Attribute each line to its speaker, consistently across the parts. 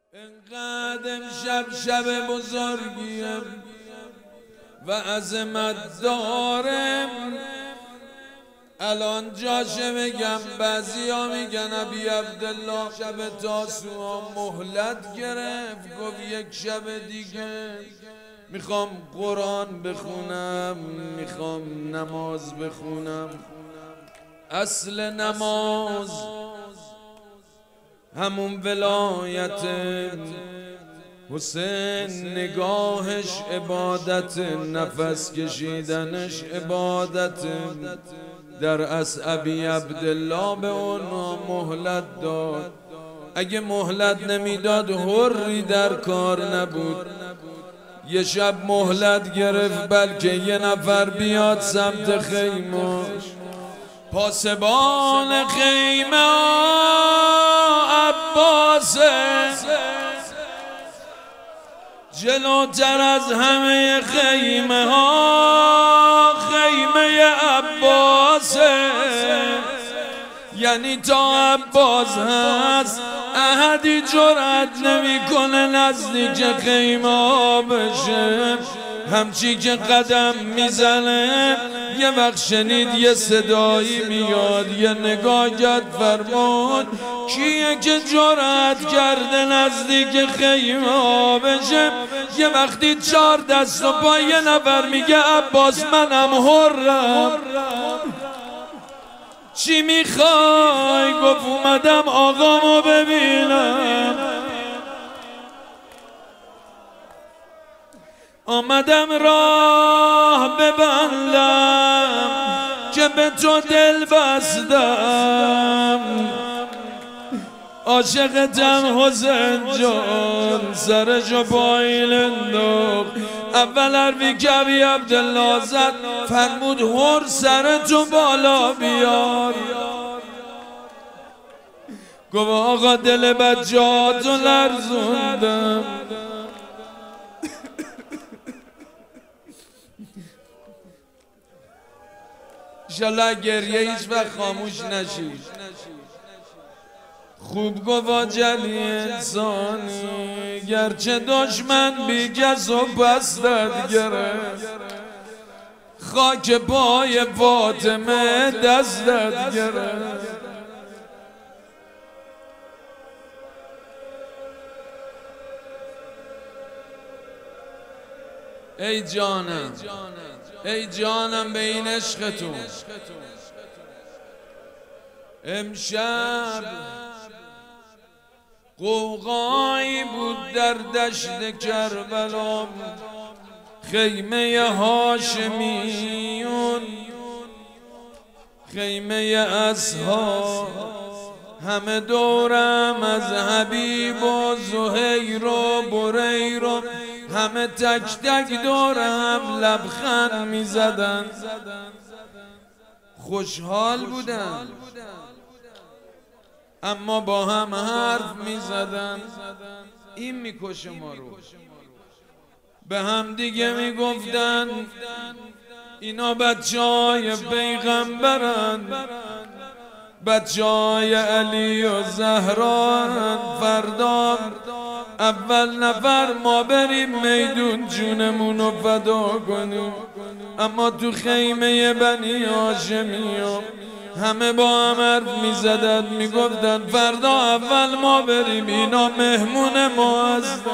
Speaker 1: انقدر امشب شب بزرگیم و عظمت دارم. الان جاشه میگم، بعضیا میگن ابی عبدالله شب تاسوعا مهلت گرفت، گفت یک شب دیگه میخوام قرآن بخونم، میخوام نماز بخونم. اصل نماز همون ولایت حسین، نگاهش عبادت، نفس کشیدنش عبادت. در اصل ابی عبدالله به اونا مهلت داد. اگه مهلت نمیداد حری در کار نبود. یه شب مهلت گرفت بلکه یه نفر بیاد سمت خیمه‌اش. پاسبان خیمه عباسه، جلوتر از همه خیمه ها خیمه عباسه. یعنی تا عباس هست احدی جرأت نمیکنه نزدیک خیمه ها بشه. همچی که قدم میزنه یه وقت شنید یه صدایی میاد، یه نگاه کرد، فرمود کیه که جرأت کرده نزدیک خیمه ها بشه؟ یه وقتی 4 دست و پای یه نفر میگه عباس منم حرم. چی میخوای؟ گفت اومدم آقامو ببینم، آمدم راه ببندم که به تو دل بستم. عاشقتم حسین جان، سرشو پایین انداخت. اول حرفی که ابی عبدالله زد فرمود هر سرتو بالا بیار. گفت آقا دل بچه‌هاتو لرزوندم. انشالله گریه هیچ وقت خاموش نشید. خوب گفت جلی انسانی، گرچه دشمن بی کس و بستت گرفت، خاک پای فاطمه دستت گرفت. ای جانم، ای جانم به این عشقتون. امشب قوقایی بود در دشت کربلا، خیمه هاشمیون، خیمه اصحاب، همه دورم از حبیب و زهیر و بریر و همه تک تک دورم لبخند می زدن، خوشحال بودن، اما با هم حرف می زدن. این می کشه ما رو. به هم دیگه می گفتن اینا بچه های پیغمبرن، بچه های علی و زهران. فردا اول نفر ما بریم میدون جونمونو فدا کنیم. اما تو خیمه بنی هاشمیان همه با هم حرف می زدن، می گفتن فردا اول ما بریم، اینا مهمون ما هستن.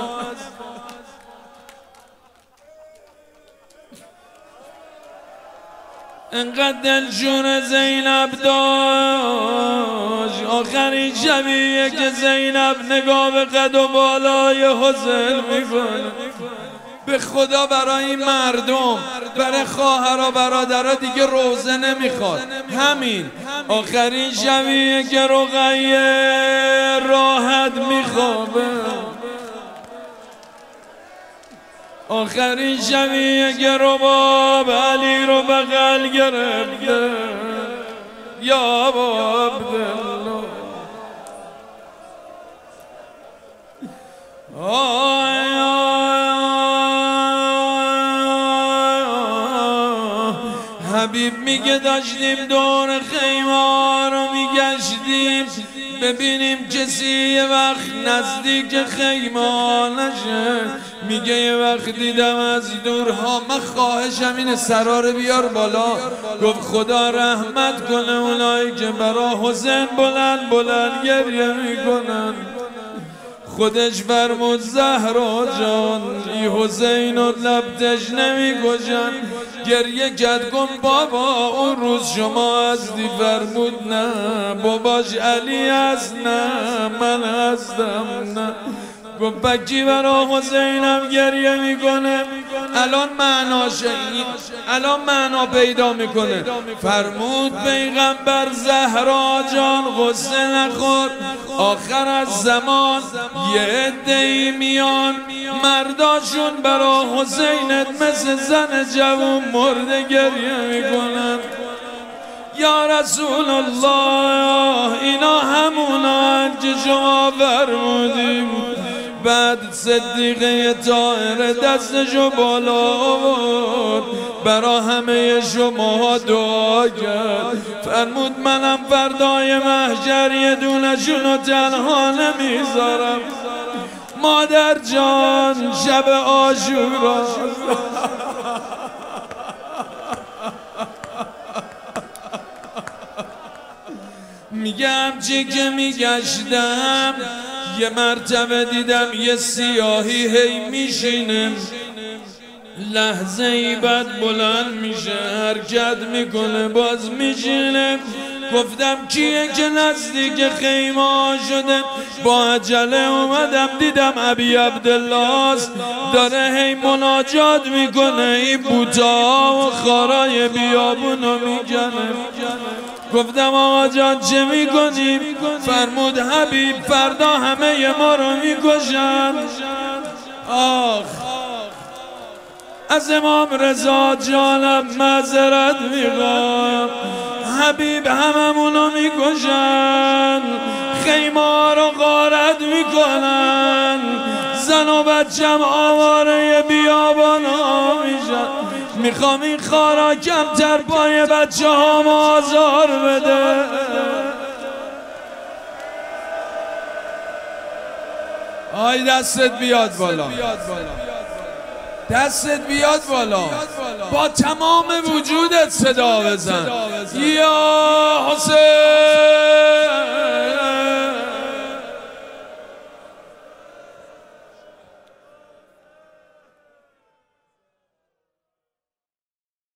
Speaker 1: انقدر دلشون زینب داشت. آخرین شبیه که زینب نگاه به قد و بالای حسین میکنه. به خدا برای این مردم، برای خواهرها برادرها دیگه روزه نمیخواد. همین آخرین شبیه که رقیه راحت میخوابه، آخرین شبیه که رباب علی رو بغل گرفته. یا ابا عبدالله، حبیب میگه داشتیم دور خیمه رو میگشتیم، ببینیم کسی یه وقت نزدیک خیمه نشه. میگه یه وقت دیدم از دورها، من خواهشم اینه سرار بیار بالا. گفت خدا رحمت کنه اونایی که برا حسین بلند بلند گریه میکنن. خودش فرمود زهرا جان ای حسین و لب تشنه میکشن. گریه کرد گفت بابا اون روز شما هستی؟ فرمود نه باباش علی هست، نه من هستم. نه گفت بکی برا حسینم گریه میکنه. الان معناشه، الان معنا پیدا میکنه. فرمود پیغمبر زهرا جان غصه نخور، آخر از زمان یه عده‌ای میان مرداشون برا حسینت مثل زن جوون مرده گریه میکنن. یا رسول الله اینا همونان که شما فرمودیم. بعد صدیقه طاهره دستشو بالا آورد برا همه شما دعا کرد. فرمود منم فردای محشر یه دونشونو تنها نمیذارم. مادر جان شب عاشورا میگم چی که میگشتم یه مرتبه دیدم یه سیاهی هی میشینه، لحظه ای بعد بلند میشه حرکت میکنه باز میشینه. گفتم کیه که نزدیک خیمه شده؟ با عجله اومدم دیدم ابی عبدالله داره هی مناجات میکنه، این بوتا و خارای بیابونو میکنه. گفتم آقا جان چه میکنیم؟ فرمود حبیب فردا همه ما رو میکشن. آخ از امام رضا جانم معذرت میخوام، حبیب هممونو میکشن، خیمه رو غارت میکنن، زن و بچم آواره بیابانا میشن. میخوام این خارا کمتر پای بچه ها آزار بده. آی دستت بیاد بالا، دستت بیاد بالا، با تمام وجودت صدا بزن یا حسین.